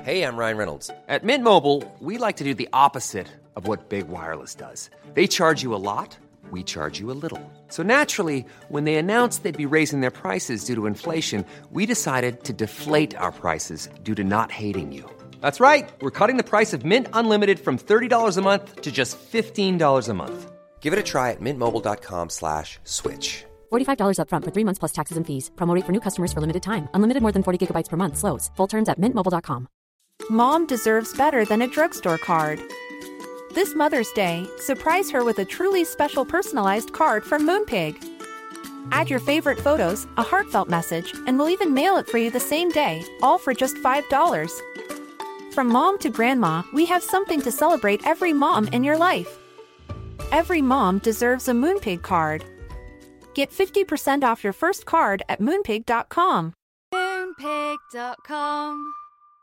Hey, I'm Ryan Reynolds. At Mint Mobile, we like to do the opposite of what Big Wireless does. They charge you a lot, we charge you a little. So naturally, when they announced they'd be raising their prices due to inflation, we decided to deflate our prices due to not hating you. That's right. We're cutting the price of Mint Unlimited from $30 a month to just $15 a month. Give it a try at mintmobile.com/switch. $45 up front for 3 months plus taxes and fees. Promo rate for new customers for limited time. Unlimited more than 40 gigabytes per month. Slows full terms at mintmobile.com. Mom deserves better than a drugstore card. This Mother's Day, surprise her with a truly special personalized card from Moonpig. Add your favorite photos, a heartfelt message, and we'll even mail it for you the same day, all for just $5. From mom to grandma, we have something to celebrate every mom in your life. Every mom deserves a Moonpig card. Get 50% off your first card at moonpig.com. Moonpig.com.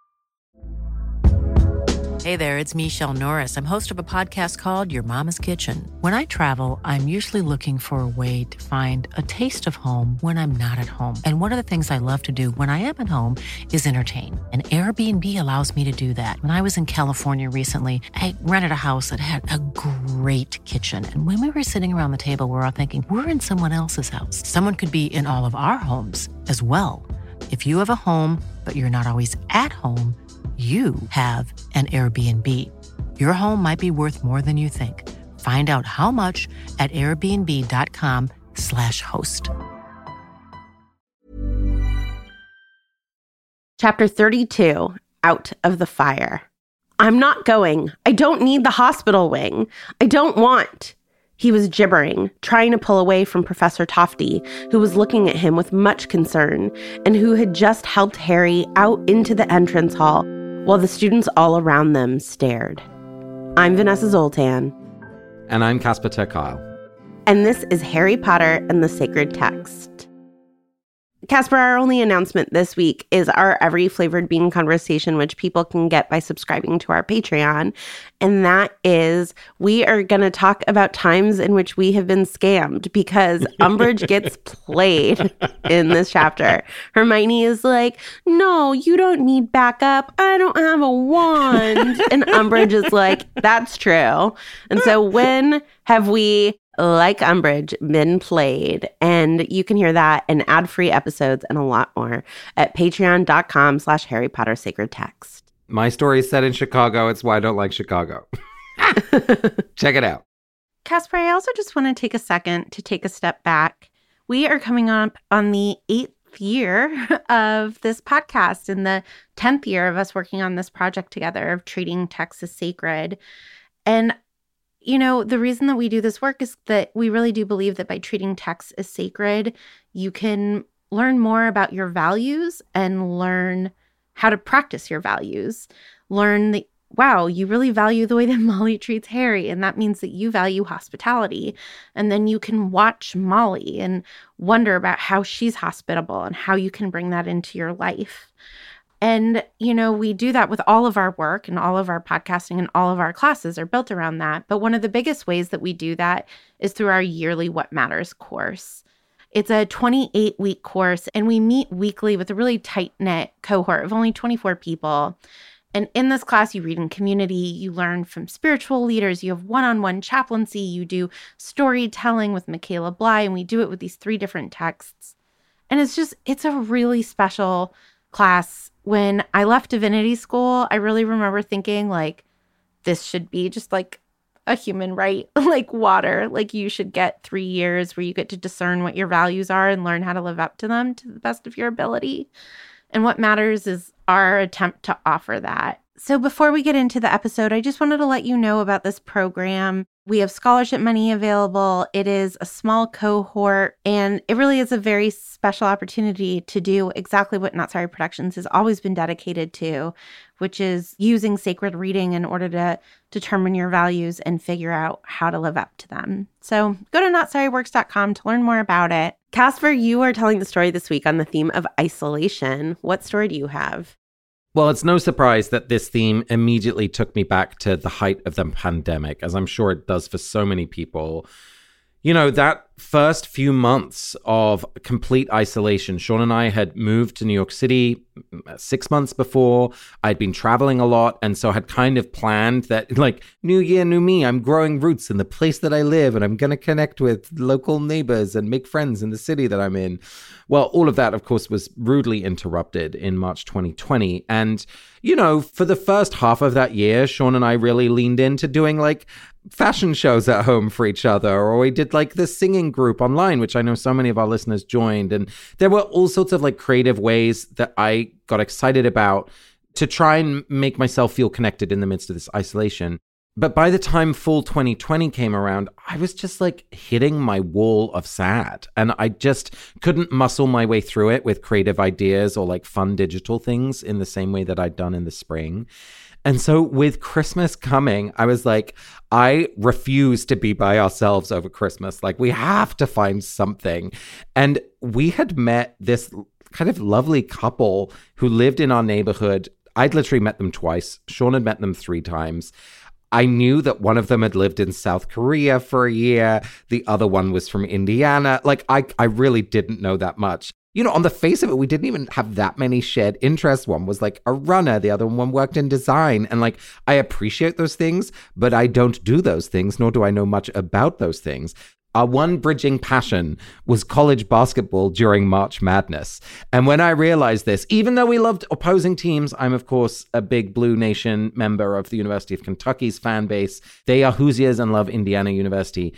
Hey there, it's Michelle Norris. I'm host of a podcast called Your Mama's Kitchen. When I travel, I'm usually looking for a way to find a taste of home when I'm not at home. And one of the things I love to do when I am at home is entertain. And Airbnb allows me to do that. When I was in California recently, I rented a house that had a great kitchen. And when we were sitting around the table, we were all thinking, we're in someone else's house. Someone could be in all of our homes as well. If you have a home, but you're not always at home, you have an Airbnb. Your home might be worth more than you think. Find out how much at airbnb.com/host. Chapter 32, Out of the Fire. I'm not going. I don't need the hospital wing. I don't want. He was gibbering, trying to pull away from Professor Tofty, who was looking at him with much concern and who had just helped Harry out into the entrance hall while the students all around them stared. I'm Vanessa Zoltan. And I'm Casper ter Kuile. And this is Harry Potter and the Sacred Text. Casper, our only announcement this week is our Every Flavored Bean conversation, which people can get by subscribing to our Patreon. And that is, we are going to talk about times in which we have been scammed because Umbridge gets played in this chapter. Hermione is like, no, you don't need backup. I don't have a wand. And Umbridge is like, that's true. And so when have we, like Umbridge, been played? And you can hear that in ad-free episodes and a lot more at patreon.com/Harry Potter Sacred Text. My story is set in Chicago. It's why I don't like Chicago. Check it out. Casper, I also just want to take a second to take a step back. We are coming up on the 8th year of this podcast and the 10th year of us working on this project together of treating texts as sacred. And you know, the reason that we do this work is that we really do believe that by treating texts as sacred, you can learn more about your values and learn how to practice your values. Learn that, wow, you really value the way that Molly treats Harry, and that means that you value hospitality. And then you can watch Molly and wonder about how she's hospitable and how you can bring that into your life. And, you know, we do that with all of our work, and all of our podcasting and all of our classes are built around that. But one of the biggest ways that we do that is through our yearly What Matters course. It's a 28-week course, and we meet weekly with a really tight-knit cohort of only 24 people. And in this class, you read in community, you learn from spiritual leaders, you have one-on-one chaplaincy, you do storytelling with Michaela Bly, and we do it with these 3 different texts. And it's a really special class. When I left divinity school, I really remember thinking, like, this should be just like a human right, like water. Like, you should get 3 years where you get to discern what your values are and learn how to live up to them to the best of your ability. And What Matters is our attempt to offer that. So before we get into the episode, I just wanted to let you know about this program. We have scholarship money available. It is a small cohort, and it really is a very special opportunity to do exactly what Not Sorry Productions has always been dedicated to, which is using sacred reading in order to determine your values and figure out how to live up to them. So go to notsorryworks.com to learn more about it. Casper, you are telling the story this week on the theme of isolation. What story do you have? Well, it's no surprise that this theme immediately took me back to the height of the pandemic, as I'm sure it does for so many people. You know, that first few months of complete isolation, Sean and I had moved to New York City 6 months before. I'd been traveling a lot, and so had kind of planned that, like, new year, new me, I'm growing roots in the place that I live, and I'm going to connect with local neighbors and make friends in the city that I'm in. Well, all of that, of course, was rudely interrupted in March 2020. And, you know, for the first half of that year, Sean and I really leaned into doing, like, fashion shows at home for each other, or we did like this singing group online, which I know so many of our listeners joined. And there were all sorts of like creative ways that I got excited about to try and make myself feel connected in the midst of this isolation. But by the time fall 2020 came around, I was just like hitting my wall of sad, and I just couldn't muscle my way through it with creative ideas or like fun digital things in the same way that I'd done in the spring. And so with Christmas coming, I was like, I refuse to be by ourselves over Christmas. Like, we have to find something. And we had met this kind of lovely couple who lived in our neighborhood. I'd literally met them twice. Sean had met them 3 times. I knew that one of them had lived in South Korea for a year. The other one was from Indiana. Like, I really didn't know that much. You know, on the face of it, we didn't even have that many shared interests. One was like a runner. The other one worked in design. And like, I appreciate those things, but I don't do those things, nor do I know much about those things. Our one bridging passion was college basketball during March Madness. And when I realized this, even though we loved opposing teams, I'm, of course, a big Blue Nation member of the University of Kentucky's fan base. They are Hoosiers and love Indiana University.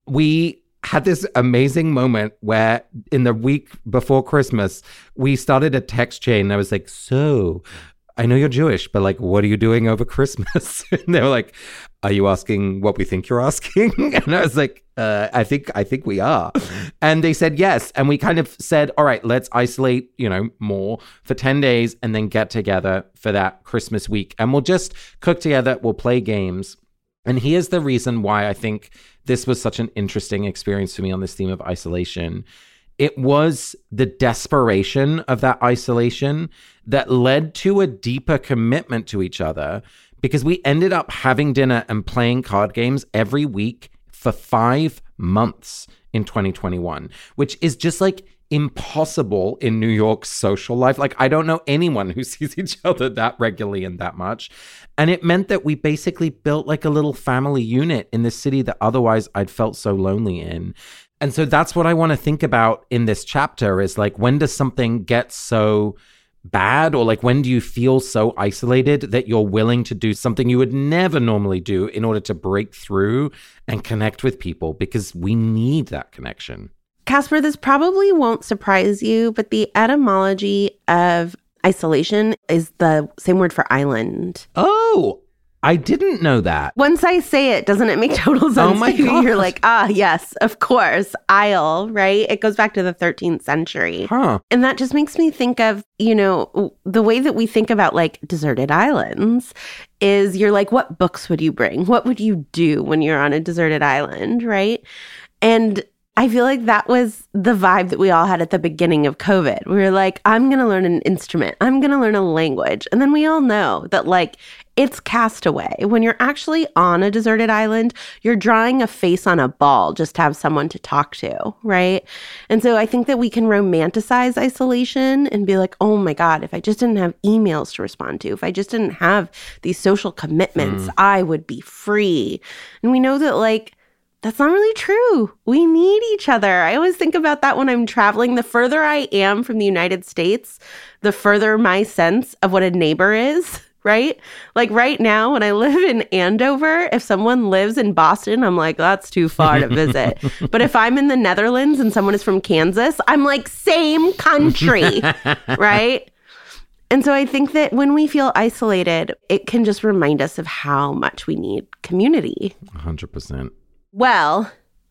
We had this amazing moment where in the week before Christmas, we started a text chain. I was like, so I know you're Jewish, but like, what are you doing over Christmas? And they were like, are you asking what we think you're asking? And I was like, I think we are. And they said yes. And we kind of said, all right, let's isolate, you know, more for 10 days and then get together for that Christmas week. And we'll just cook together. We'll play games. And here's the reason why I think this was such an interesting experience for me on this theme of isolation. It was the desperation of that isolation that led to a deeper commitment to each other, because we ended up having dinner and playing card games every week for 5 months in 2021, which is just like impossible in New York's social life. Like, I don't know anyone who sees each other that regularly and that much. And it meant that we basically built like a little family unit in this city that otherwise I'd felt so lonely in. And so that's what I want to think about in this chapter is like, when does something get so bad, or like, when do you feel so isolated that you're willing to do something you would never normally do in order to break through and connect with people, because we need that connection. Casper, this probably won't surprise you, but the etymology of isolation is the same word for island. Oh, I didn't know that. Once I say it, doesn't it make total sense to you? You're like, yes, of course, isle, right? It goes back to the 13th century. Huh. And that just makes me think of, you know, the way that we think about like deserted islands is you're like, what books would you bring? What would you do when you're on a deserted island, right? And I feel like that was the vibe that we all had at the beginning of COVID. We were like, I'm going to learn an instrument. I'm going to learn a language. And then we all know that like it's castaway. When you're actually on a deserted island, you're drawing a face on a ball just to have someone to talk to, right? And so I think that we can romanticize isolation and be like, oh my God, if I just didn't have emails to respond to, if I just didn't have these social commitments, I would be free. And we know that like, that's not really true. We need each other. I always think about that when I'm traveling. The further I am from the United States, the further my sense of what a neighbor is, right? Like right now, when I live in Andover, if someone lives in Boston, I'm like, that's too far to visit. But if I'm in the Netherlands and someone is from Kansas, I'm like, same country, right? And so I think that when we feel isolated, it can just remind us of how much we need community. 100%. Well,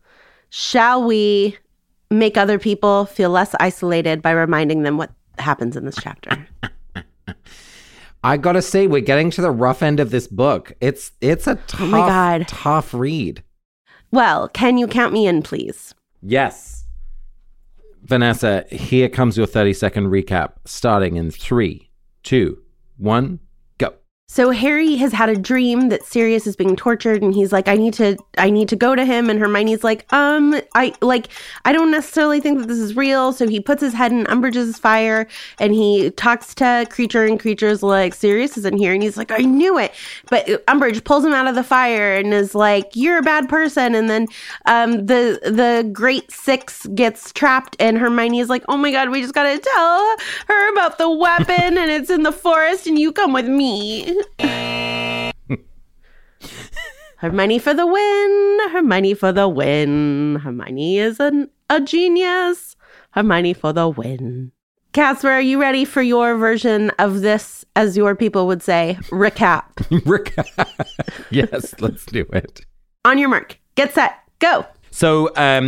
shall we make other people feel less isolated by reminding them what happens in this chapter? I gotta say, we're getting to the rough end of this book. It's a tough read. Well, can you count me in, please? Yes. Vanessa, here comes your 30-second recap, starting in 3, 2, 1, go. So Harry has had a dream that Sirius is being tortured, and he's like, I need to go to him. And Hermione's like, I don't necessarily think that this is real. So he puts his head in Umbridge's fire, and he talks to Kreacher, and Kreacher's like, Sirius isn't here. And he's like, I knew it. But Umbridge pulls him out of the fire and is like, you're a bad person. And then the Great Six gets trapped, and Hermione is like, oh my God, we just got to tell her about the weapon, and it's in the forest, and you come with me. Hermione for the win. Hermione for the win. Hermione is a genius. Hermione for the win. Casper, are you ready for your version of this, as your people would say, recap? Recap. Yes, let's do it. On your mark. Get set. Go. So,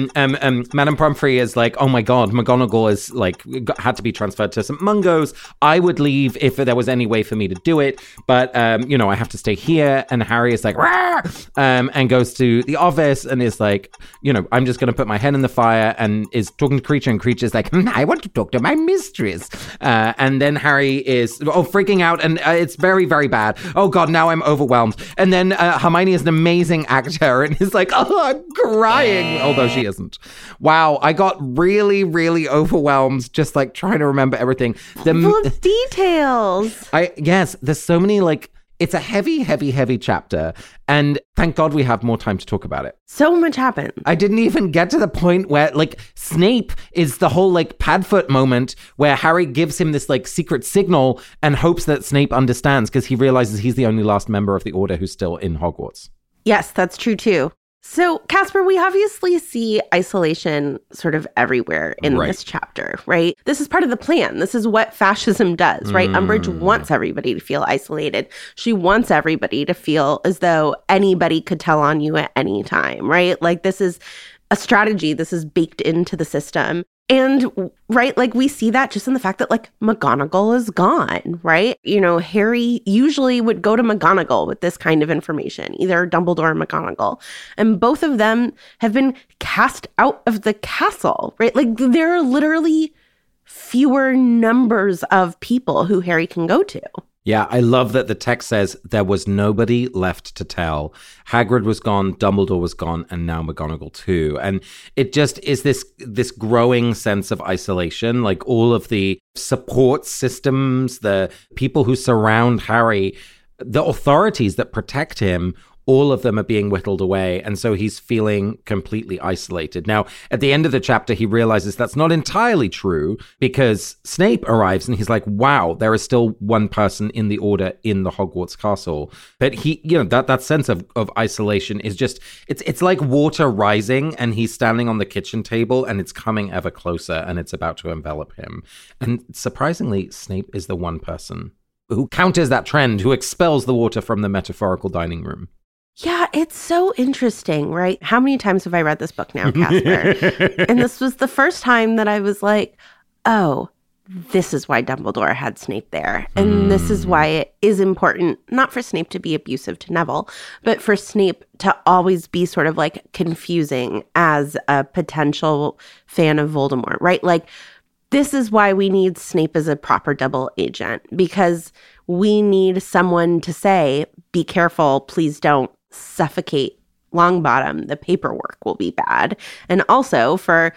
Madame Pomfrey is like, oh my God, McGonagall is like, had to be transferred to St. Mungo's. I would leave if there was any way for me to do it. But, I have to stay here. And Harry is like, rah! And goes to the office and is like, I'm just going to put my head in the fire, and is talking to Kreacher. And Kreacher's like, I want to talk to my mistress. And then Harry is, freaking out. And it's very, very bad. Oh God, now I'm overwhelmed. And then Hermione is an amazing actor and is like, oh, I'm crying. Although she isn't. Wow, I got really, really overwhelmed just like trying to remember everything. Full of details. Yes, there's so many, like, it's a heavy, heavy, heavy chapter. And thank God we have more time to talk about it. So much happened. I didn't even get to the point where, like, Snape is the whole, like, Padfoot moment where Harry gives him this, like, secret signal and hopes that Snape understands because he realizes he's the only last member of the Order who's still in Hogwarts. Yes, that's true too. So, Casper, we obviously see isolation sort of everywhere in this chapter, right? This is part of the plan. This is what fascism does, right? Umbridge wants everybody to feel isolated. She wants everybody to feel as though anybody could tell on you at any time, right? Like, this is a strategy. This is baked into the system. And, right, like, we see that just in the fact that, like, McGonagall is gone, right? Harry usually would go to McGonagall with this kind of information, either Dumbledore or McGonagall. And both of them have been cast out of the castle, right? Like, there are literally fewer numbers of people who Harry can go to. Yeah, I love that the text says there was nobody left to tell. Hagrid was gone, Dumbledore was gone, and now McGonagall too. And it just is this growing sense of isolation, like all of the support systems, the people who surround Harry, the authorities that protect him, all of them are being whittled away. And so he's feeling completely isolated. Now, at the end of the chapter, he realizes that's not entirely true because Snape arrives and he's like, wow, there is still one person in the Order in the Hogwarts castle. But he, that sense of isolation is just, it's like water rising and he's standing on the kitchen table and it's coming ever closer and it's about to envelop him. And surprisingly, Snape is the one person who counters that trend, who expels the water from the metaphorical dining room. Yeah, it's so interesting, right? How many times have I read this book now, Casper? And this was the first time that I was like, oh, this is why Dumbledore had Snape there. And this is why it is important, not for Snape to be abusive to Neville, but for Snape to always be sort of like confusing as a potential fan of Voldemort, right? Like, this is why we need Snape as a proper double agent, because we need someone to say, be careful, please don't suffocate Longbottom. The paperwork will be bad. And also for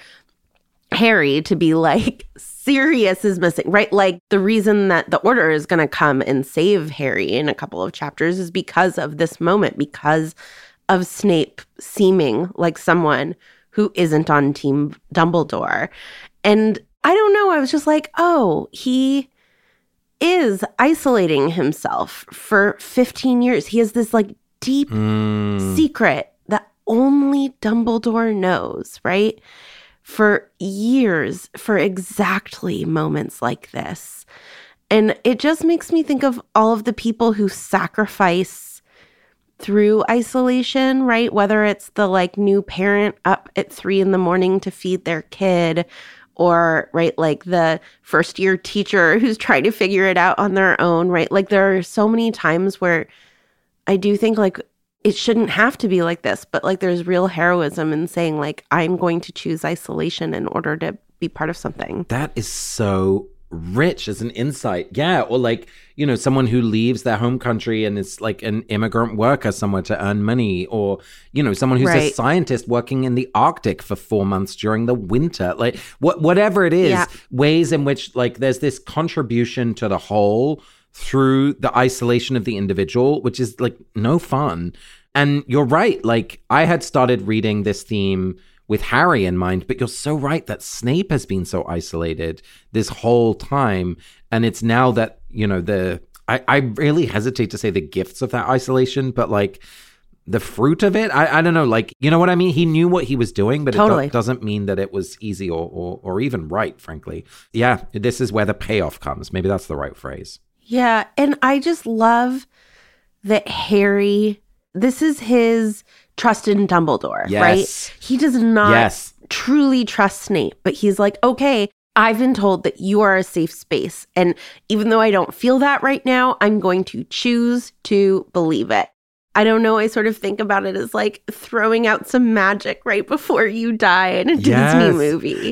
Harry to be like, Sirius is missing, right? Like, the reason that the Order is going to come and save Harry in a couple of chapters is because of this moment, because of Snape seeming like someone who isn't on Team Dumbledore. And I don't know, I was just like, oh, he is isolating himself for 15 years. He has this like deep secret that only Dumbledore knows, right? For years, for exactly moments like this. And it just makes me think of all of the people who sacrifice through isolation, right? Whether it's the like new parent up at 3 a.m. to feed their kid, or, right, like the first year teacher who's trying to figure it out on their own, right? Like, there are so many times where I do think, like, it shouldn't have to be like this, but, like, there's real heroism in saying, like, I'm going to choose isolation in order to be part of something. That is so rich as an insight. Yeah. Or like, you know, someone who leaves their home country and is like an immigrant worker somewhere to earn money, or, you know, someone who's a scientist working in the Arctic for 4 months during the winter. Like whatever it is, ways in which like there's this contribution to the whole through the isolation of the individual, which is like no fun. And you're right. Like I had started reading this theme with Harry in mind, but you're so right that Snape has been so isolated this whole time. And it's now that, you know, I really hesitate to say the gifts of that isolation, but like the fruit of it, I don't know, like, you know what I mean? He knew what he was doing, but it doesn't mean that it was easy or even right, frankly. Yeah, this is where the payoff comes. Maybe that's the right phrase. Yeah, and I just love that Harry, this is his trust in Dumbledore, right? He does not truly trust Snape, but he's like, okay, I've been told that you are a safe space. And even though I don't feel that right now, I'm going to choose to believe it. I don't know. I sort of think about it as like throwing out some magic right before you die in a Disney movie.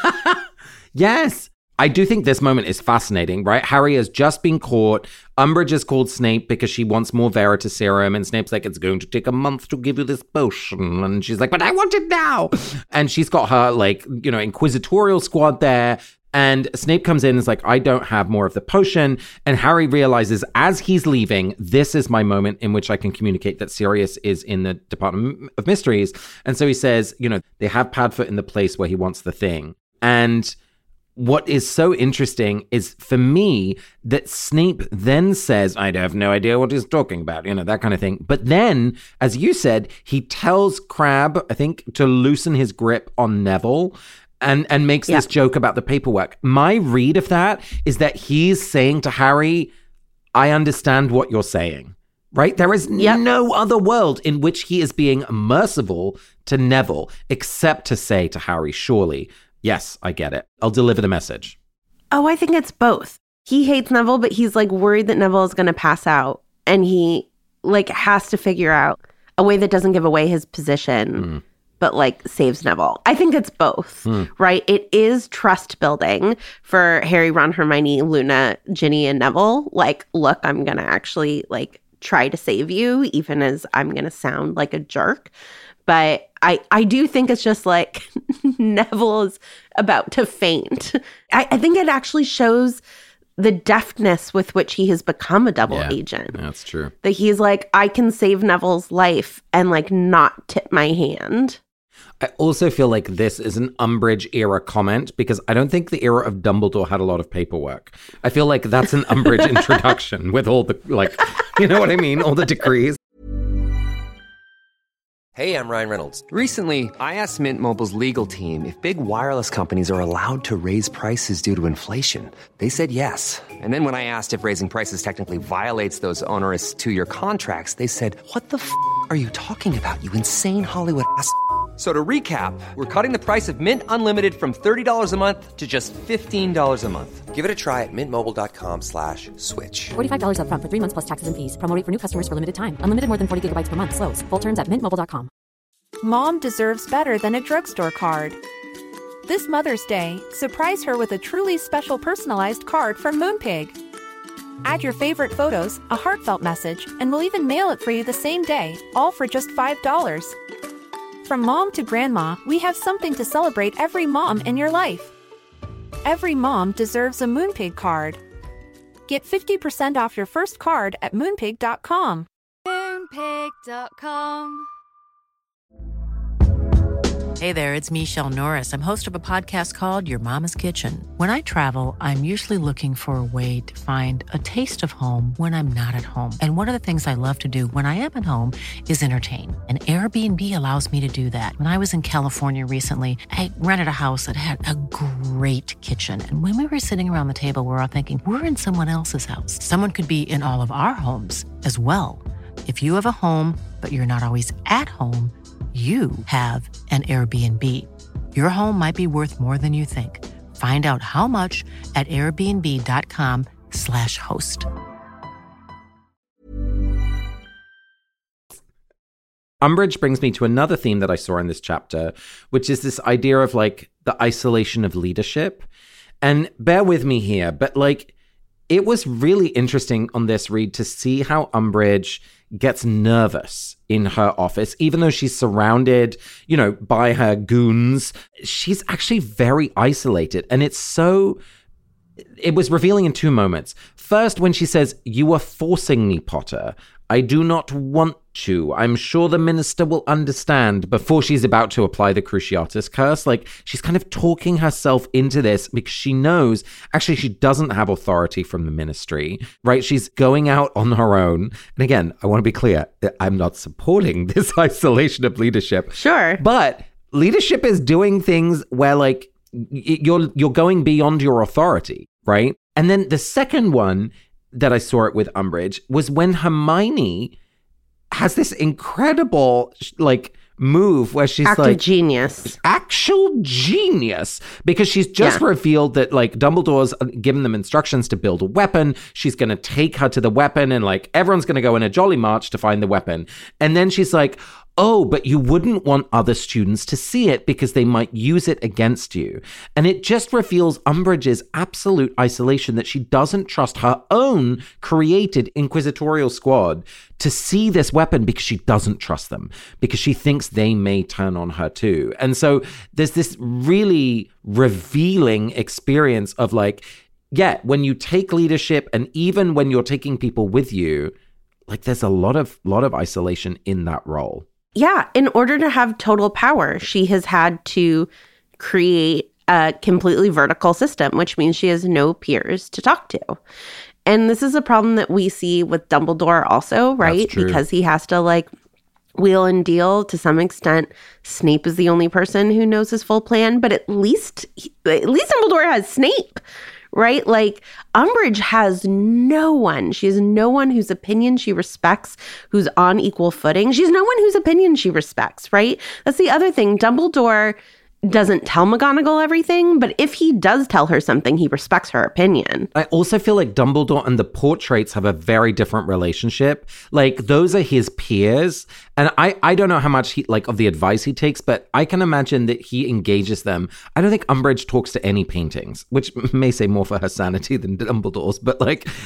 Yes. I do think this moment is fascinating, right? Harry has just been caught. Umbridge has called Snape because she wants more Veritaserum. And Snape's like, it's going to take a month to give you this potion. And she's like, but I want it now. And she's got her, like, you know, inquisitorial squad there. And Snape comes in and is like, I don't have more of the potion. And Harry realizes as he's leaving, this is my moment in which I can communicate that Sirius is in the Department of Mysteries. And so he says, you know, they have Padfoot in the place where he wants the thing. And what is so interesting is, for me, that Snape then says, I have no idea what he's talking about, you know, that kind of thing. But then, as you said, he tells Crabbe, I think, to loosen his grip on Neville and makes this joke about the paperwork. My read of that is that he's saying to Harry, I understand what you're saying, right? There is no other world in which he is being merciful to Neville except to say to Harry, surely, yes, I get it. I'll deliver the message. Oh, I think it's both. He hates Neville, but he's like worried that Neville is going to pass out. And he like has to figure out a way that doesn't give away his position, but like saves Neville. I think it's both, right? It is trust building for Harry, Ron, Hermione, Luna, Ginny, and Neville. Like, look, I'm going to actually like try to save you, even as I'm going to sound like a jerk. But I do think it's just like Neville is about to faint. I think it actually shows the deftness with which he has become a double agent. That's true. That he's like, I can save Neville's life and like not tip my hand. I also feel like this is an Umbridge era comment because I don't think the era of Dumbledore had a lot of paperwork. I feel like that's an Umbridge introduction with all the, like, you know what I mean? All the decrees. Hey, I'm Ryan Reynolds. Recently, I asked Mint Mobile's legal team if big wireless companies are allowed to raise prices due to inflation. They said yes. And then when I asked if raising prices technically violates those onerous 2-year contracts, they said, what the f*** are you talking about, you insane Hollywood ass f- So to recap, we're cutting the price of Mint Unlimited from $30 a month to just $15 a month. Give it a try at mintmobile.com/switch. $45 up front for 3 months plus taxes and fees. Promo rate for new customers for limited time. Unlimited more than 40 gigabytes per month. Slows full terms at mintmobile.com. Mom deserves better than a drugstore card. This Mother's Day, surprise her with a truly special personalized card from Moonpig. Add your favorite photos, a heartfelt message, and we'll even mail it for you the same day, all for just $5. From mom to grandma, we have something to celebrate every mom in your life. Every mom deserves a Moonpig card. Get 50% off your first card at moonpig.com. Moonpig.com. Hey there, it's Michelle Norris. I'm host of a podcast called Your Mama's Kitchen. When I travel, I'm usually looking for a way to find a taste of home when I'm not at home. And one of the things I love to do when I am at home is entertain. And Airbnb allows me to do that. When I was in California recently, I rented a house that had a great kitchen. And when we were sitting around the table, we were all thinking, we're in someone else's house. Someone could be in all of our homes as well. If you have a home, but you're not always at home, you have an Airbnb. Your home might be worth more than you think. Find out how much at airbnb.com/host. Umbridge brings me to another theme that I saw in this chapter, which is this idea of like the isolation of leadership. And bear with me here, but like, it was really interesting on this read to see how Umbridge gets nervous in her office, even though she's surrounded, by her goons. She's actually very isolated. And it was revealing in two moments. First, when she says, "You are forcing me, Potter. I do not want to. I'm sure the minister will understand," before she's about to apply the Cruciatus Curse. Like, she's kind of talking herself into this because she knows, actually, she doesn't have authority from the ministry, right? She's going out on her own. And again, I want to be clear, I'm not supporting this isolation of leadership. Sure. But leadership is doing things where, like, you're going beyond your authority, right? And then the second one that I saw it with Umbridge was when Hermione has this incredible, like, move where she's Act like... of genius. Actual genius. Because she's just revealed that, like, Dumbledore's given them instructions to build a weapon. She's going to take her to the weapon and, like, everyone's going to go in a jolly march to find the weapon. And then she's like, "Oh, but you wouldn't want other students to see it because they might use it against you." And it just reveals Umbridge's absolute isolation, that she doesn't trust her own created inquisitorial squad to see this weapon because she doesn't trust them, because she thinks they may turn on her too. And so there's this really revealing experience of, like, when you take leadership, and even when you're taking people with you, like, there's a lot of isolation in that role. Yeah, in order to have total power, she has had to create a completely vertical system, which means she has no peers to talk to. And this is a problem that we see with Dumbledore also, right? Because he has to, like, wheel and deal to some extent. Snape is the only person who knows his full plan, but at least Dumbledore has Snape, right? Like, Umbridge has no one. She has no one whose opinion she respects, who's on equal footing. She's no one whose opinion she respects, right? That's the other thing. Dumbledore doesn't tell McGonagall everything, but if he does tell her something, he respects her opinion. I also feel like Dumbledore and the Portraits have a very different relationship. Like, those are his peers. And I don't know how much of the advice he takes, but I can imagine that he engages them. I don't think Umbridge talks to any paintings, which may say more for her sanity than Dumbledore's, but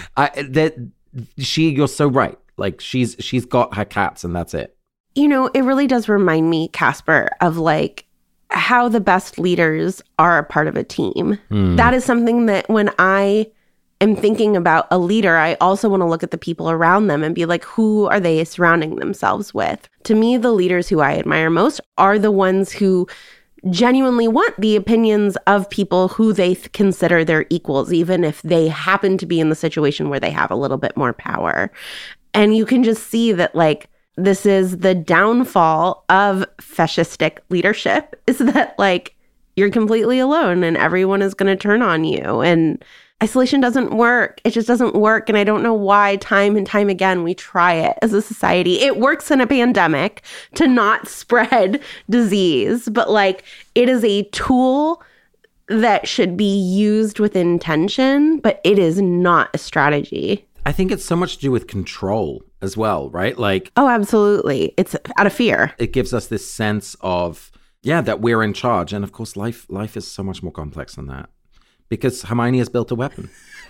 you're so right. Like, she's got her cats and that's it. It really does remind me, Casper, of, like, how the best leaders are a part of a team. That is something that when I am thinking about a leader, I also want to look at the people around them and be like, who are they surrounding themselves with? To me, the leaders who I admire most are the ones who genuinely want the opinions of people who they consider their equals, even if they happen to be in the situation where they have a little bit more power. And you can just see that, like, this is the downfall of fascistic leadership, is that, like, you're completely alone and everyone is going to turn on you. And isolation doesn't work. It just doesn't work. And I don't know why time and time again we try it as a society. It works in a pandemic to not spread disease, but, like, it is a tool that should be used with intention, but it is not a strategy. I think it's so much to do with control as well, right? Like, oh, absolutely. It's out of fear. It gives us this sense of, that we're in charge. And of course, life is so much more complex than that, because Hermione has built a weapon.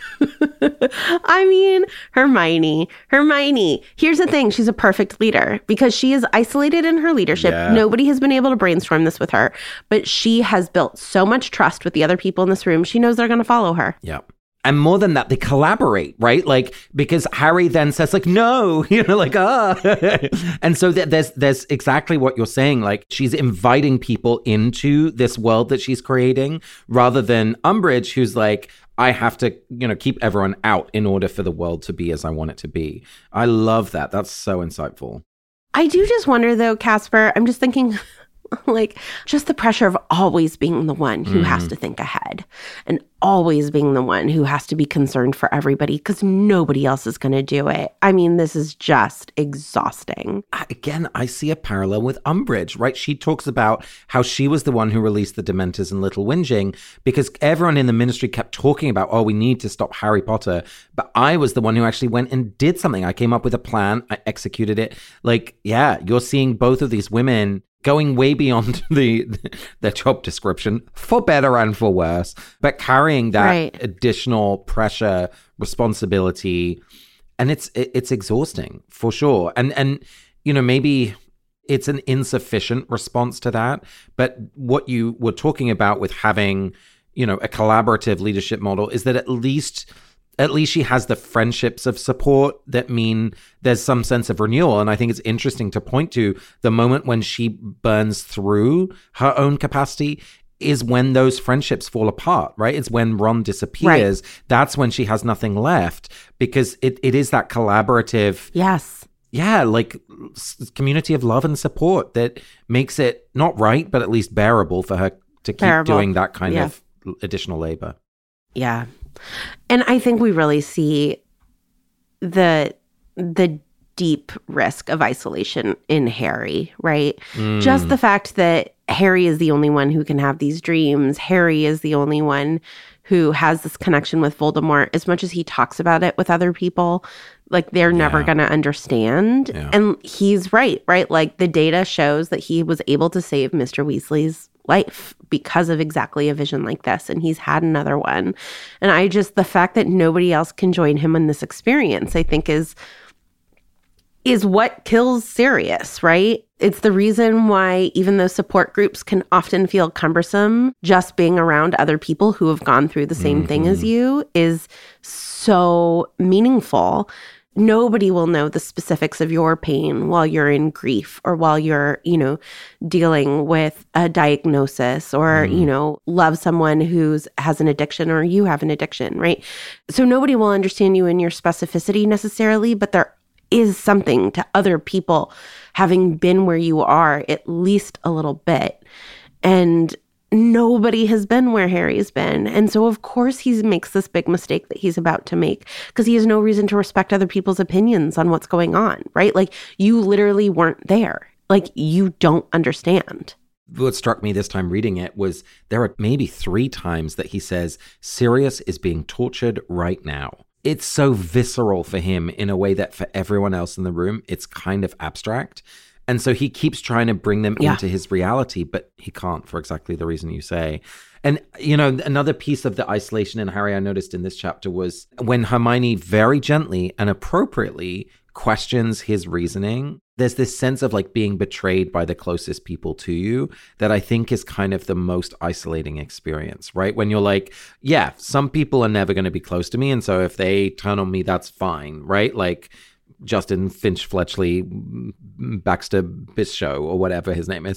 I mean, Hermione. Here's the thing. She's a perfect leader because she is isolated in her leadership. Yeah. Nobody has been able to brainstorm this with her, but she has built so much trust with the other people in this room. She knows they're going to follow her. Yeah. And more than that, they collaborate, right? Like, because Harry then says, like, no, And so there's exactly what you're saying. Like, she's inviting people into this world that she's creating, rather than Umbridge, who's like, I have to, keep everyone out in order for the world to be as I want it to be. I love that. That's so insightful. I do just wonder, though, Casper, I'm just thinking, like, just the pressure of always being the one who has to think ahead and always being the one who has to be concerned for everybody because nobody else is going to do it. I mean, this is just exhausting. Again, I see a parallel with Umbridge, right? She talks about how she was the one who released the Dementors in Little Whinging because everyone in the ministry kept talking about, oh, we need to stop Harry Potter. But I was the one who actually went and did something. I came up with a plan. I executed it. Like, yeah, you're seeing both of these women going way beyond their job description, for better and for worse, but carrying that additional pressure, responsibility, and it's exhausting for sure. And maybe it's an insufficient response to that, but what you were talking about with having, a collaborative leadership model is that at least she has the friendships of support that mean there's some sense of renewal. And I think it's interesting to point to the moment when she burns through her own capacity is when those friendships fall apart, right? It's when Ron disappears. Right. That's when she has nothing left, because it is that collaborative. Yes. Yeah, like community of love and support that makes it not right, but at least bearable for her to keep doing that kind of additional labor. Yeah. And I think we really see the deep risk of isolation in Harry, right? Just the fact that Harry is the only one who can have these dreams. Harry is the only one who has this connection with Voldemort. As much as he talks about it with other people, like they're never going to understand. Yeah. And he's right? Like the data shows that he was able to save Mr. Weasley's life because of exactly a vision like this, and he's had another one. And the fact that nobody else can join him in this experience, I think is what kills Sirius, right? It's the reason why even though support groups can often feel cumbersome, just being around other people who have gone through the same thing as you is so meaningful. Nobody will know the specifics of your pain while you're in grief or while you're, dealing with a diagnosis or, love someone who has an addiction or you have an addiction, right? So nobody will understand you in your specificity necessarily, but there is something to other people having been where you are at least a little bit. And nobody has been where Harry's been. And so, of course, he makes this big mistake that he's about to make because he has no reason to respect other people's opinions on what's going on, right? Like, you literally weren't there. Like, you don't understand. What struck me this time reading it was there are maybe 3 times that he says, Sirius is being tortured right now. It's so visceral for him in a way that for everyone else in the room, it's kind of abstract. And so he keeps trying to bring them into his reality, but he can't for exactly the reason you say. And, another piece of the isolation in Harry I noticed in this chapter was when Hermione very gently and appropriately questions his reasoning. There's this sense of like being betrayed by the closest people to you that I think is kind of the most isolating experience, right? When you're like, yeah, some people are never going to be close to me. And so if they turn on me, that's fine, right? Like Justin Finch Fletchley, Baxter Bishow, or whatever his name is.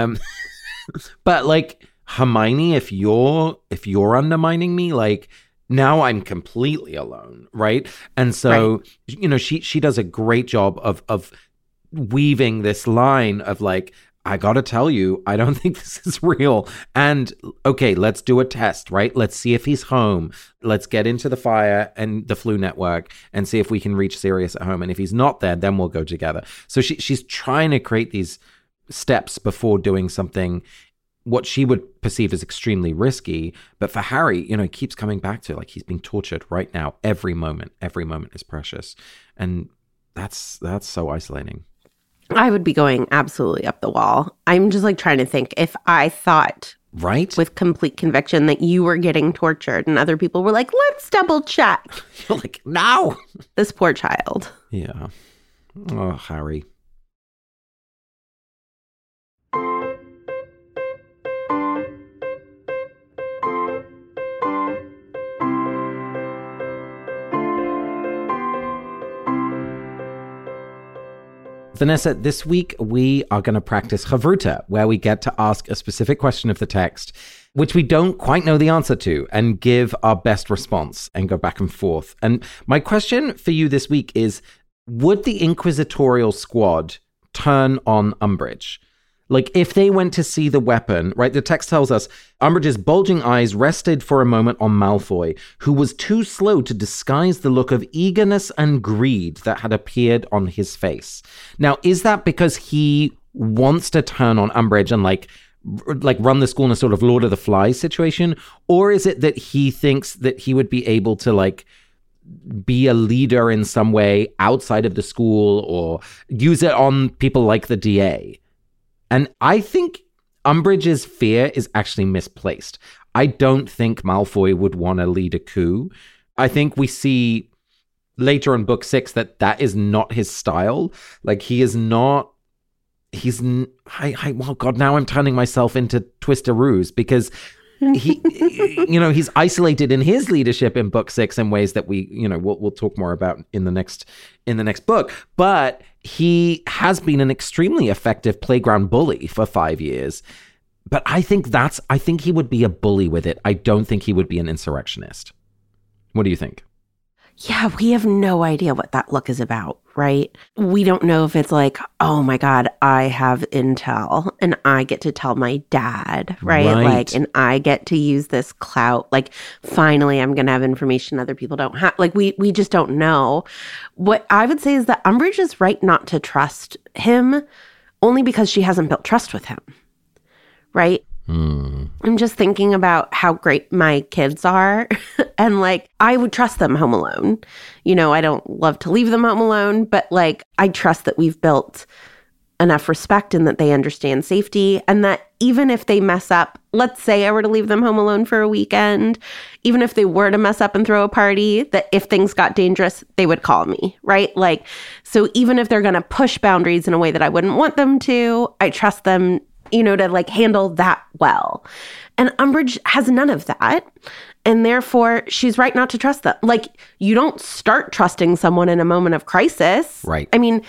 But like Hermione, if you're undermining me, like now I'm completely alone, right? And so, she does a great job of weaving this line of like, I gotta tell you, I don't think this is real. And okay, let's do a test, right? Let's see if he's home. Let's get into the Fire and the Flu Network and see if we can reach Sirius at home. And if he's not there, then we'll go together. So she's trying to create these steps before doing something what she would perceive as extremely risky. But for Harry, he keeps coming back to like he's being tortured right now. Every moment is precious. And that's so isolating. I would be going absolutely up the wall. I'm just like trying to think if I thought with complete conviction that you were getting tortured and other people were like, let's double check. You're like, no. This poor child. Yeah. Oh, Harry. Vanessa, this week we are going to practice Chavruta, where we get to ask a specific question of the text, which we don't quite know the answer to, and give our best response and go back and forth. And my question for you this week is, would the Inquisitorial Squad turn on Umbridge? Like, if they went to see the weapon, right? The text tells us, Umbridge's bulging eyes rested for a moment on Malfoy, who was too slow to disguise the look of eagerness and greed that had appeared on his face. Now, is that because he wants to turn on Umbridge and like run the school in a sort of Lord of the Flies situation? Or is it that he thinks that he would be able to like be a leader in some way outside of the school or use it on people like the DA? And I think Umbridge's fear is actually misplaced. I don't think Malfoy would want to lead a coup. I think we see later in book 6 that is not his style. Like, he is not, well, God, now I'm turning myself into Twisteroos, because he, he's isolated in his leadership in book 6 in ways that we'll talk more about in the next book. But he has been an extremely effective playground bully for 5 years. But I think he would be a bully with it. I don't think he would be an insurrectionist. What do you think? Yeah, we have no idea what that look is about, right? We don't know if it's like, oh my God, I have intel and I get to tell my dad, right? Like, and I get to use this clout. Like, finally, I'm going to have information other people don't have. Like, we just don't know. What I would say is that Umbridge is right not to trust him only because she hasn't built trust with him, right? I'm just thinking about how great my kids are. And like, I would trust them home alone. I don't love to leave them home alone, but like, I trust that we've built enough respect and that they understand safety. And that even if they mess up, let's say I were to leave them home alone for a weekend, even if they were to mess up and throw a party, that if things got dangerous, they would call me, right? Like, so even if they're going to push boundaries in a way that I wouldn't want them to, I trust them to like handle that well. And Umbridge has none of that. And therefore, she's right not to trust them. Like, you don't start trusting someone in a moment of crisis. Right. I mean,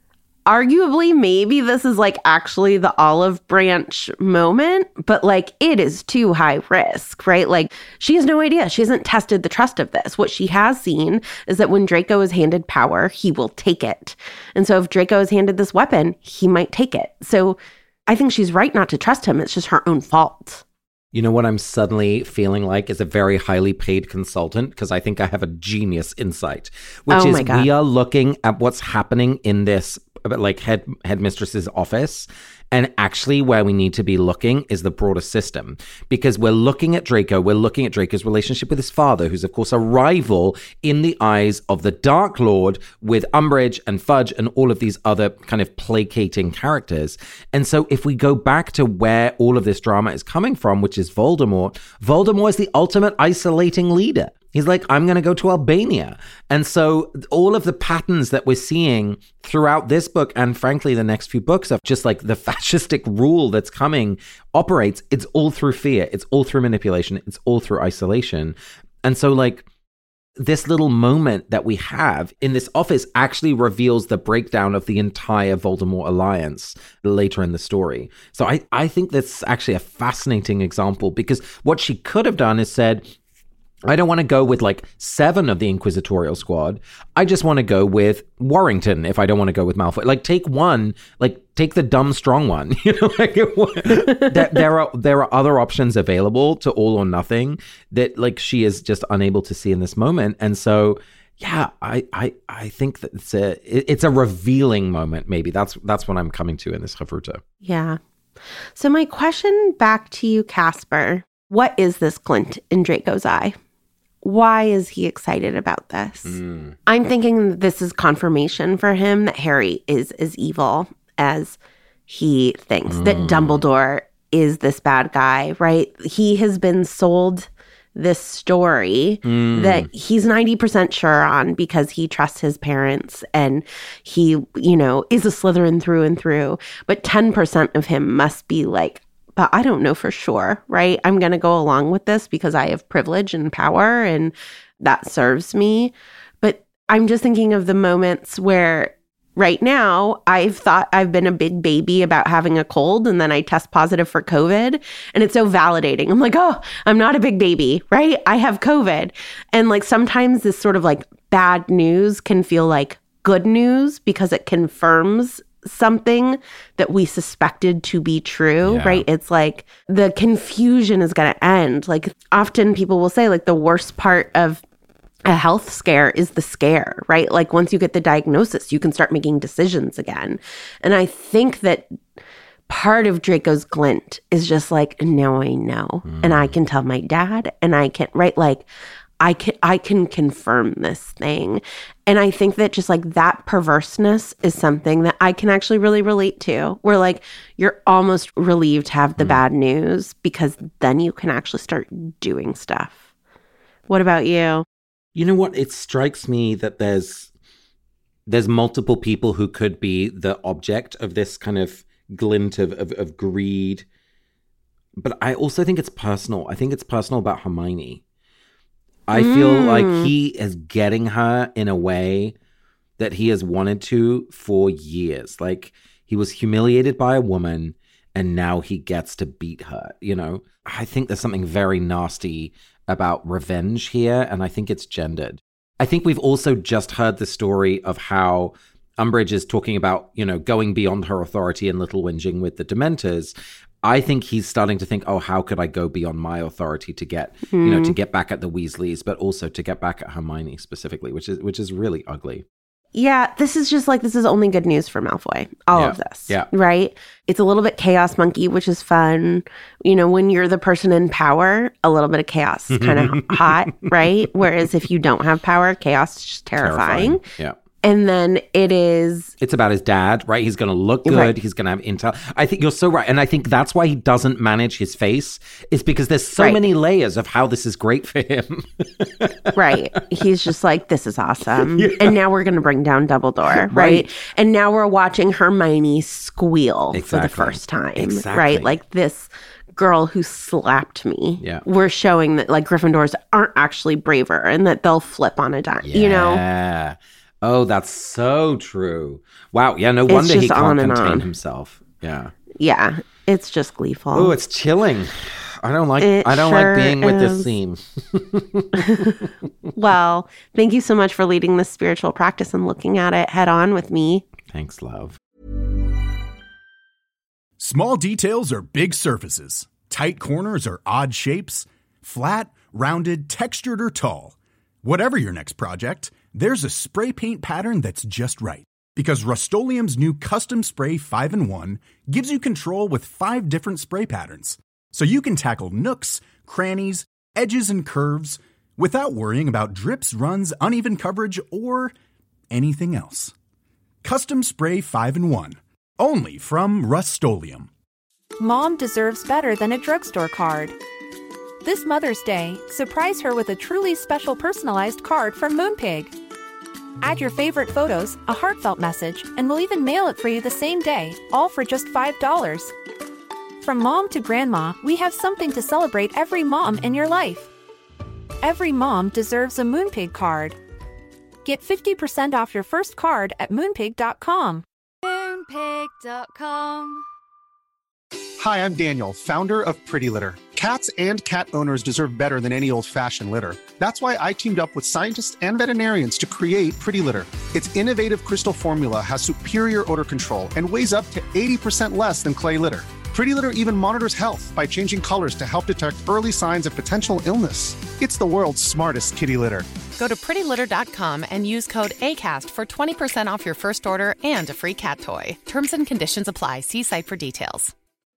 arguably, maybe this is like actually the olive branch moment, but like, it is too high risk, right? Like, she has no idea. She hasn't tested the trust of this. What she has seen is that when Draco is handed power, he will take it. And so if Draco is handed this weapon, he might take it. So I think she's right not to trust him. It's just her own fault. You know what I'm suddenly feeling like is a very highly paid consultant, because I think I have a genius insight, which is we are looking at what's happening in this like headmistress's office. And actually where we need to be looking is the broader system, because we're looking at Draco. We're looking at Draco's relationship with his father, who's of course a rival in the eyes of the Dark Lord, with Umbridge and Fudge and all of these other kind of placating characters. And so if we go back to where all of this drama is coming from, which is Voldemort is the ultimate isolating leader. He's like, I'm going to go to Albania. And so all of the patterns that we're seeing throughout this book, and frankly, the next few books, of just like the fascistic rule that's coming operates, it's all through fear. It's all through manipulation. It's all through isolation. And so like this little moment that we have in this office actually reveals the breakdown of the entire Voldemort alliance later in the story. So I think that's actually a fascinating example, because what she could have done is said, I don't want to go with like 7 of the Inquisitorial Squad. I just want to go with Warrington if I don't want to go with Malfoy. Like, take one, like take the dumb strong one. Like there are other options available to all or nothing that like she is just unable to see in this moment. And so yeah, I think that it's a revealing moment. Maybe that's what I'm coming to in this Havruta. Yeah. So my question back to you, Casper, what is this glint in Draco's eye? Why is he excited about this? I'm thinking this is confirmation for him that Harry is as evil as he thinks, that Dumbledore is this bad guy, right? He has been sold this story that he's 90% sure on because he trusts his parents and he, is a Slytherin through and through. But 10% of him must be like, but I don't know for sure, right? I'm going to go along with this because I have privilege and power and that serves me. But I'm just thinking of the moments where right now I've thought I've been a big baby about having a cold and then I test positive for COVID and it's so validating. I'm like, oh, I'm not a big baby, right? I have COVID. And like sometimes this sort of like bad news can feel like good news because it confirms something that we suspected to be true, right? It's like the confusion is going to end. Like often people will say like the worst part of a health scare is the scare, right? Like once you get the diagnosis, you can start making decisions again. And I think that part of Draco's glint is just like, now I know. And I can tell my dad and I can, right? Like I can confirm this thing. And I think that just like that perverseness is something that I can actually really relate to, where like you're almost relieved to have the bad news because then you can actually start doing stuff. What about you? You know what? It strikes me that there's multiple people who could be the object of this kind of glint of greed. But I also think it's personal. I think it's personal about Hermione. I feel like he is getting her in a way that he has wanted to for years. Like, he was humiliated by a woman and now he gets to beat her, you know? I think there's something very nasty about revenge here, and I think it's gendered. I think we've also just heard the story of how Umbridge is talking about, you know, going beyond her authority and little whinging with the Dementors. I think he's starting to think, oh, how could I go beyond my authority to get, you know, to get back at the Weasleys, but also to get back at Hermione specifically, which is really ugly. Yeah, this is just like, this is only good news for Malfoy, all of this, yeah. Right? It's a little bit chaos monkey, which is fun. You know, when you're the person in power, a little bit of chaos is kind of hot, right? Whereas if you don't have power, chaos is just terrifying. Yeah. And then it's about his dad, right? He's going to look good. Right. He's going to have intel. I think you're so right. And I think that's why he doesn't manage his face, is because there's so many layers of how this is great for him. Right. He's just like, this is awesome. Yeah. And now we're going to bring down Dumbledore, right? And now we're watching Hermione squeal for the first time, right? Like this girl who slapped me. Yeah. We're showing that like Gryffindors aren't actually braver and that they'll flip on a dime, you know? Yeah. Oh, that's so true. Wow. Yeah, no wonder he can't contain himself. Yeah. Yeah. It's just gleeful. Oh, it's chilling. I don't like being with this scene. Well, thank you so much for leading this spiritual practice and looking at it head on with me. Thanks, love. Small details are big surfaces. Tight corners are odd shapes. Flat, rounded, textured, or tall. Whatever your next project, there's a spray paint pattern that's just right. Because Rust-Oleum's new Custom Spray 5-in-1 gives you control with 5 different spray patterns. So you can tackle nooks, crannies, edges, and curves without worrying about drips, runs, uneven coverage, or anything else. Custom Spray 5-in-1. Only from Rust-Oleum. Mom deserves better than a drugstore card. This Mother's Day, surprise her with a truly special personalized card from Moonpig. Add your favorite photos, a heartfelt message, and we'll even mail it for you the same day, all for just $5. From mom to grandma, we have something to celebrate every mom in your life. Every mom deserves a Moonpig card. Get 50% off your first card at moonpig.com. Moonpig.com. Hi, I'm Daniel, founder of Pretty Litter. Cats and cat owners deserve better than any old-fashioned litter. That's why I teamed up with scientists and veterinarians to create Pretty Litter. Its innovative crystal formula has superior odor control and weighs up to 80% less than clay litter. Pretty Litter even monitors health by changing colors to help detect early signs of potential illness. It's the world's smartest kitty litter. Go to prettylitter.com and use code ACAST for 20% off your first order and a free cat toy. Terms and conditions apply. See site for details.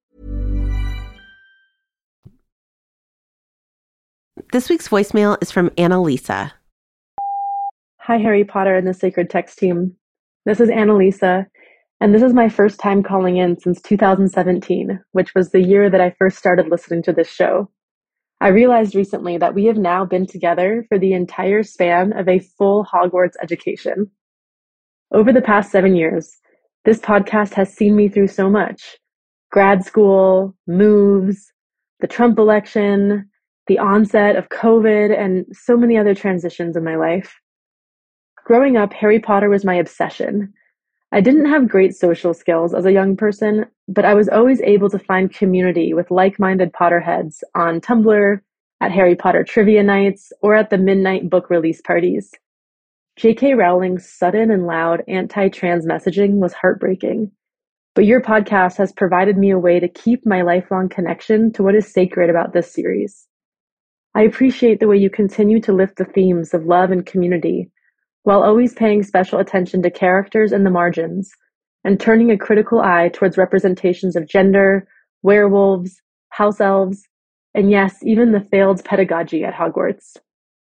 This week's voicemail is from Annalisa. Hi, Harry Potter and the Sacred Text team. This is Annalisa, and this is my first time calling in since 2017, which was the year that I first started listening to this show. I realized recently that we have now been together for the entire span of a full Hogwarts education. Over the past 7 years, this podcast has seen me through so much. Grad school, moves, the Trump election, the onset of COVID, and so many other transitions in my life. Growing up, Harry Potter was my obsession. I didn't have great social skills as a young person, but I was always able to find community with like-minded Potterheads on Tumblr, at Harry Potter trivia nights, or at the midnight book release parties. J.K. Rowling's sudden and loud anti-trans messaging was heartbreaking, but your podcast has provided me a way to keep my lifelong connection to what is sacred about this series. I appreciate the way you continue to lift the themes of love and community, while always paying special attention to characters and the margins, and turning a critical eye towards representations of gender, werewolves, house elves, and yes, even the failed pedagogy at Hogwarts.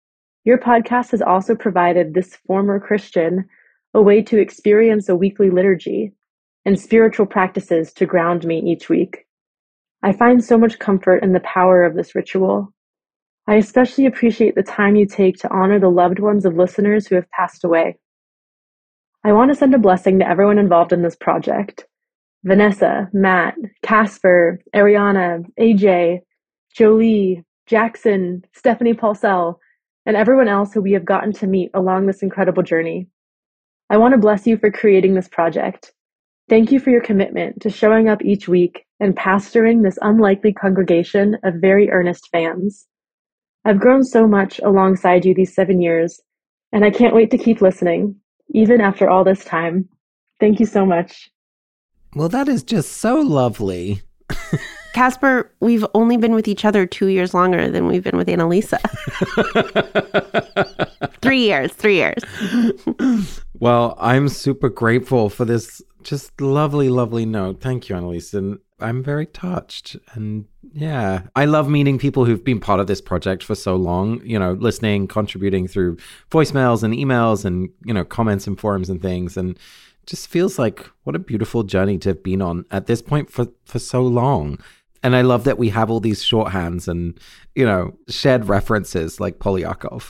Your podcast has also provided this former Christian a way to experience a weekly liturgy and spiritual practices to ground me each week. I find so much comfort in the power of this ritual. I especially appreciate the time you take to honor the loved ones of listeners who have passed away. I want to send a blessing to everyone involved in this project. Vanessa, Matt, Casper, Ariana, AJ, Jolie, Jackson, Stephanie Paulsell, and everyone else who we have gotten to meet along this incredible journey. I want to bless you for creating this project. Thank you for your commitment to showing up each week and pastoring this unlikely congregation of very earnest fans. I've grown so much alongside you these 7 years, and I can't wait to keep listening, even after all this time. Thank you so much. Well, that is just so lovely. Casper, we've only been with each other 2 years longer than we've been with Annalisa. 3 years. Well, I'm super grateful for this just lovely, lovely note. Thank you, Annalisa. And I'm very touched. And yeah, I love meeting people who've been part of this project for so long, you know, listening, contributing through voicemails and emails and, you know, comments and forums and things. And just feels like what a beautiful journey to have been on at this point for so long. And I love that we have all these shorthands and, you know, shared references like Polyakov.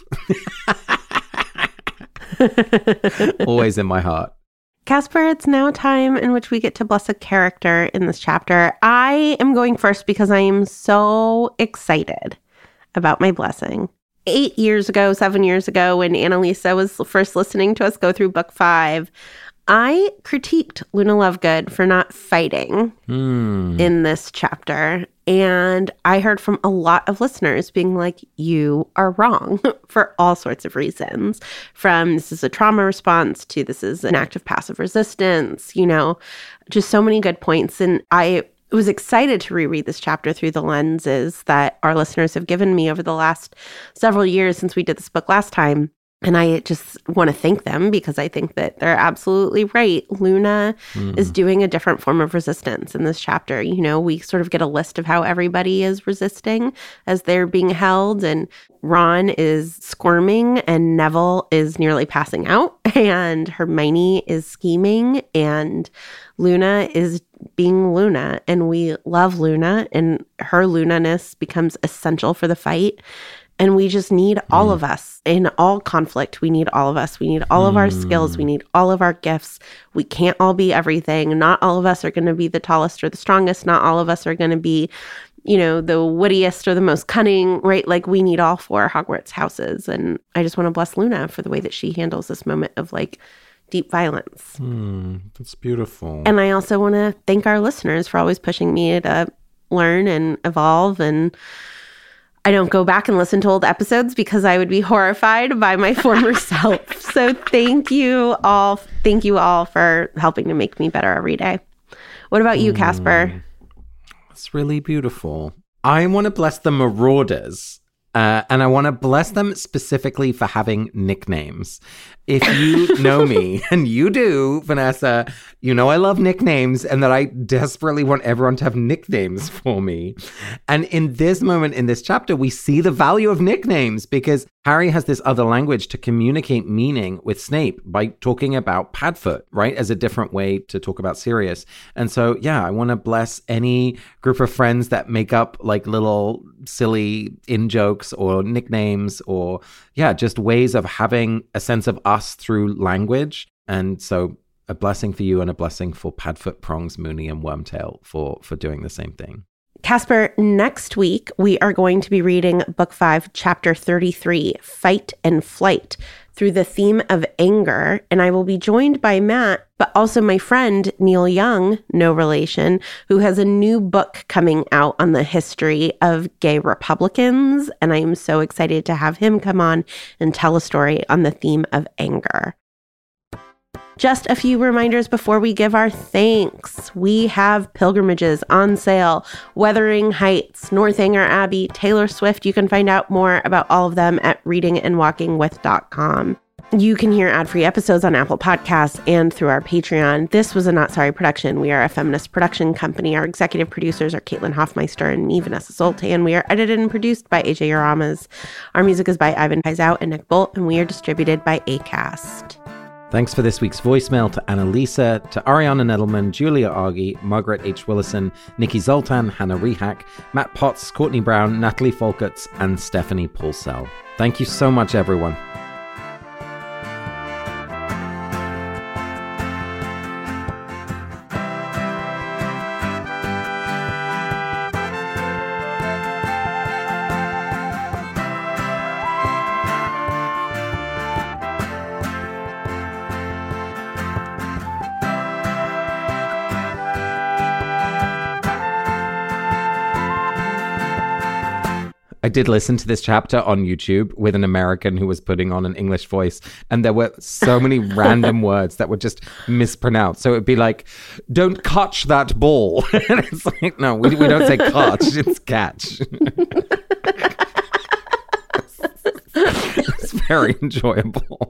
Always in my heart. Casper, it's now time in which we get to bless a character in this chapter. I am going first because I am so excited about my blessing. 7 years ago, when Annalisa was first listening to us go through book 5, I critiqued Luna Lovegood for not fighting in this chapter. And I heard from a lot of listeners being like, you are wrong for all sorts of reasons. From this is a trauma response to this is an act of passive resistance, you know, just so many good points. And I was excited to reread this chapter through the lenses that our listeners have given me over the last several years since we did this book last time. And I just want to thank them because I think that they're absolutely right. Luna is doing a different form of resistance in this chapter. You know, we sort of get a list of how everybody is resisting as they're being held. And Ron is squirming and Neville is nearly passing out. And Hermione is scheming and Luna is being Luna. And we love Luna and her Luna-ness becomes essential for the fight. And we just need all of us in all conflict. We need all of us. We need all of our skills. We need all of our gifts. We can't all be everything. Not all of us are going to be the tallest or the strongest. Not all of us are going to be, you know, the wittiest or the most cunning, right? Like we need all 4 Hogwarts houses. And I just want to bless Luna for the way that she handles this moment of like deep violence. That's beautiful. And I also want to thank our listeners for always pushing me to learn and evolve. And I don't go back and listen to old episodes because I would be horrified by my former self. So thank you all. Thank you all for helping to make me better every day. What about you, Casper? It's really beautiful. I want to bless the Marauders. And I want to bless them specifically for having nicknames. If you know me, and you do, Vanessa, you know I love nicknames and that I desperately want everyone to have nicknames for me. And in this moment, in this chapter, we see the value of nicknames because Harry has this other language to communicate meaning with Snape by talking about Padfoot, right, as a different way to talk about Sirius. And so, yeah, I want to bless any group of friends that make up like little silly in-jokes or nicknames or, yeah, just ways of having a sense of us through language. And so a blessing for you and a blessing for Padfoot, Prongs, Moony, and Wormtail for doing the same thing. Casper, next week, we are going to be reading Book 5, Chapter 33, Fight and Flight, through the theme of anger. And I will be joined by Matt, but also my friend, Neil Young, no relation, who has a new book coming out on the history of gay Republicans. And I am so excited to have him come on and tell a story on the theme of anger. Just a few reminders before we give our thanks. We have pilgrimages on sale. Wuthering Heights, Northanger Abbey, Taylor Swift. You can find out more about all of them at readingandwalkingwith.com. You can hear ad-free episodes on Apple Podcasts and through our Patreon. This was a Not Sorry production. We are a feminist production company. Our executive producers are Caitlin Hoffmeister and me, Vanessa Zoltan. We are edited and produced by AJ Aramas. Our music is by Ivan Paizout and Nick Bolt, and we are distributed by Acast. Thanks for this week's voicemail to Annalisa, to Ariana Nettleman, Julia Argy, Margaret H. Willison, Nikki Zoltan, Hannah Rehak, Matt Potts, Courtney Brown, Natalie Folkerts, and Stephanie Pulsell. Thank you so much, everyone. I did listen to this chapter on YouTube with an American who was putting on an English voice, and there were so many random words that were just mispronounced. So it'd be like, don't catch that ball. And it's like, no, we don't say catch, it's catch. It's very enjoyable.